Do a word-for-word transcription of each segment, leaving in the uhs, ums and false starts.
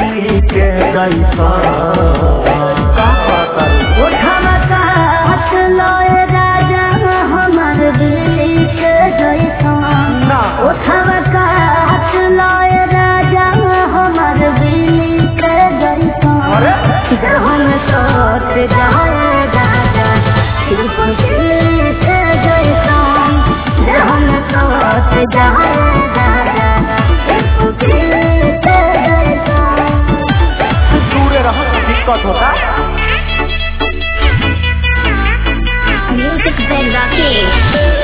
दिल्ली के जैसा उठावा का हाथ लोए राजा हमार दिल्ली के जैसा उठावा का हाथ लोए राजा हमार दिल्ली के जैसा जहाँ सोच जाए राजा सिर्फ दिल्ली के जैसा जहाँ सोच जाए राजा सिर्फ दिल्ली के जैसा। दूर रहो तो दिक्कत होता। Music by Rakesh.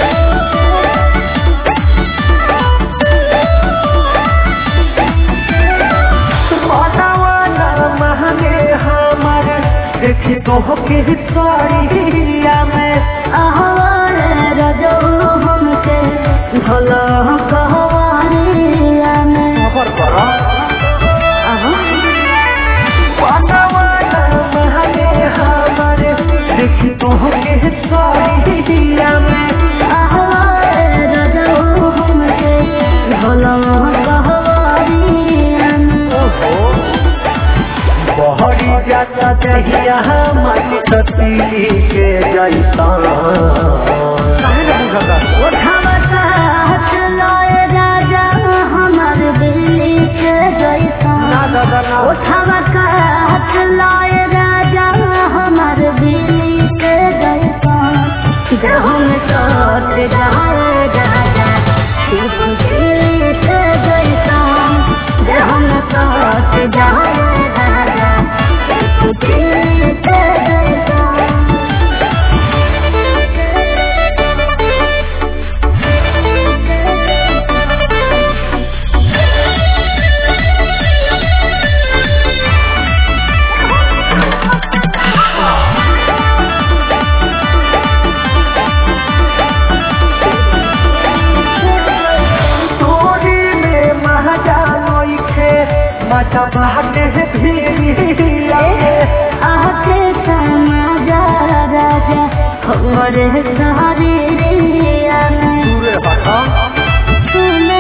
देखी तो के साड़िया में आहार रजो हमके भला कहवानिया में खबर करो महले हमारे देखी तो के साड़िया में आहार रजो हमके भला कहवानिया में बहरी जाता दहिया माटी ततीली के जैसा उठावा का हाथ लोए राजा हमार दिल्ली के जैसा उठावा का हाथ लोए राजा हमार दिल्ली के जैसा जहाँ सोच जाए राजा सिर्फ दिल्ली के जैसा जहाँ सोच जाए राजा सिर्फ दिल्ली के जैसा। माता बाटे भीड़िया आके समाजा राजा हमरे सहारे रिया दूर हटा सुनो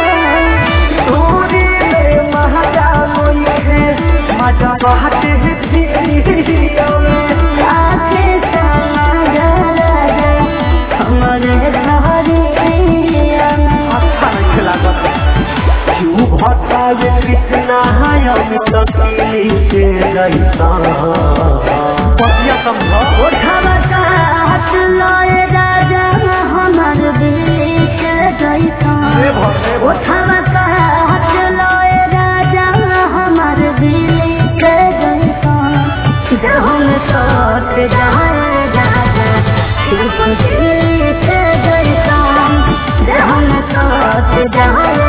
दूरी में महाजा कोई है माता बाटे भीड़िया आके समाजा राजा हमरे सहारे रिया अच्छा नहीं लगा क्यों भटका ये कितना है अमित तकीली के जैसा पतिया समझा उठावा का हाथ लोए राजा हमार दिल्ली के जैसा उठावा का हाथ लोए राजा हमार दिल्ली के जैसा जहाँ सोच जाए राजा सिर्फ दिल्ली के जैसा जहाँ सोच जाए